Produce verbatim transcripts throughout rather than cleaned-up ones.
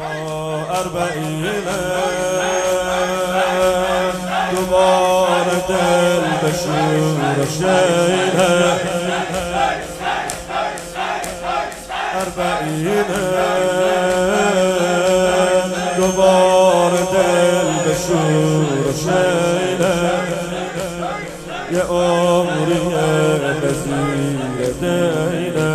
اربعینه دوباره دل به شورش اینه اربعینه دوباره دل به شورش اینه یه عمریه به زیر دینه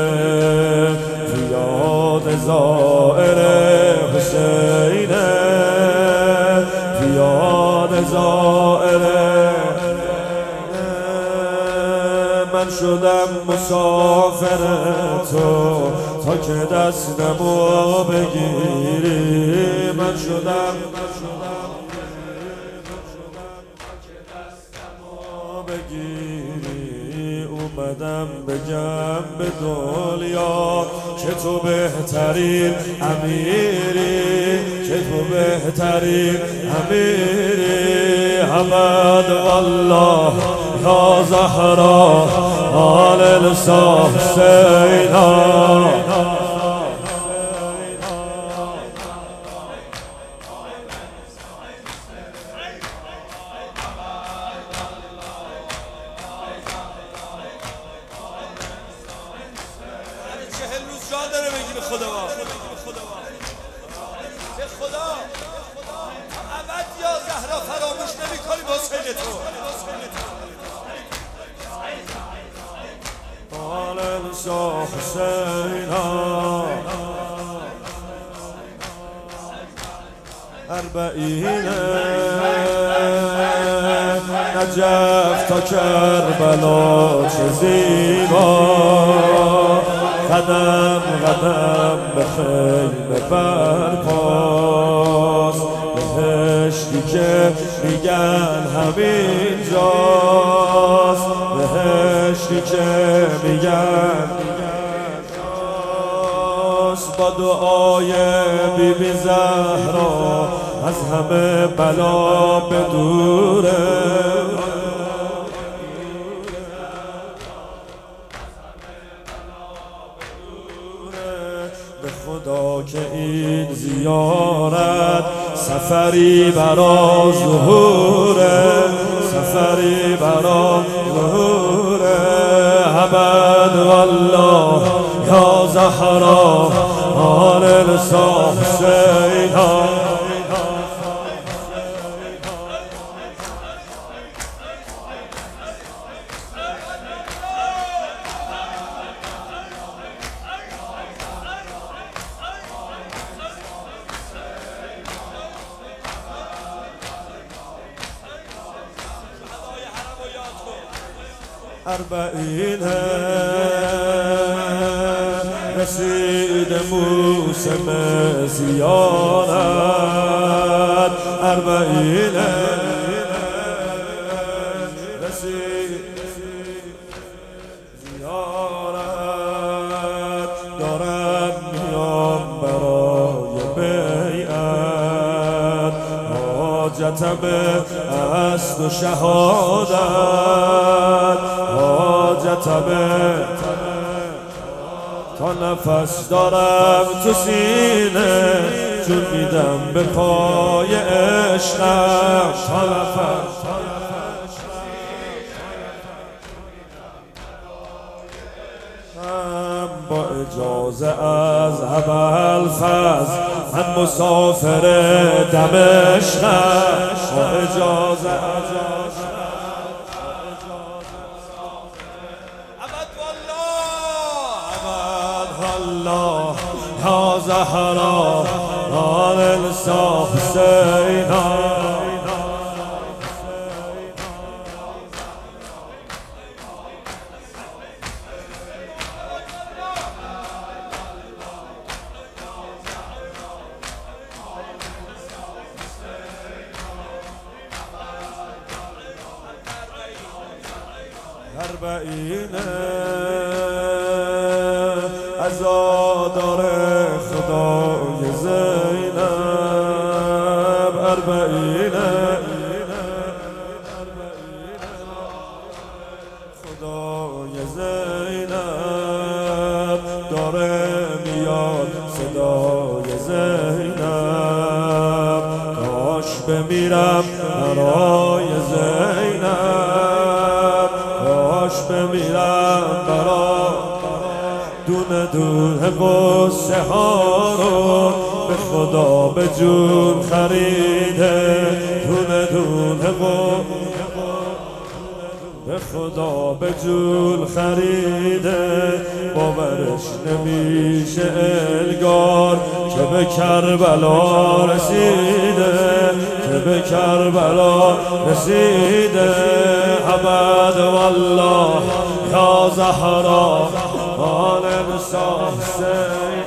پیاد زائر حسینه پیاد زائر من شدم مسافر تو تا که دستمو بگیری من شدم بگیری اومدم بگم به دنیا که تو بهترین امیری که تو بهترین امیری حمد والله یا زهرا آل الحسینا چهل روز جا داره بگی به خدا به خدا ابد یا زهرا فراموش نمی کنیم حسین تو آل حسینا اربعینه نجف تا کربلا چه زیبا قدم قدم به خیمه برپاس بهشتی که میگن همین جاست بهشتی که میگن با دعای بی بی زهرا از همه بلا بدوره به خدا که این زیارت سفری برا ظهوره سفری برا ظهوره ابد والله یا زهرا آل الحسینا اربعینه رسید موسم زیارت اربعینه رسید زیارت دارم میام برای بیعت حاجتم است و شهادت حاجتم تا نفس دارم تو سینه جون میدم به پای عشقم تا نفس هم با اجازه از ابوالفضل من مسافر دمشقم با اجازه الله یا زهرا آل الحسینا اربعینه عزادار خدای زینب اربعینه خدای زینب داره میاد صدای زینب بمیرم برای زینب، کاش بمیرم برای دونه دونه قصه ها رو به خدا به جون خریده، دونه دونه قصه به خدا به جون خریده. باورش نمیشه انگار که به کربلا رسیده، که به کربلا رسیده. ابد والله یا زهرا آل حسین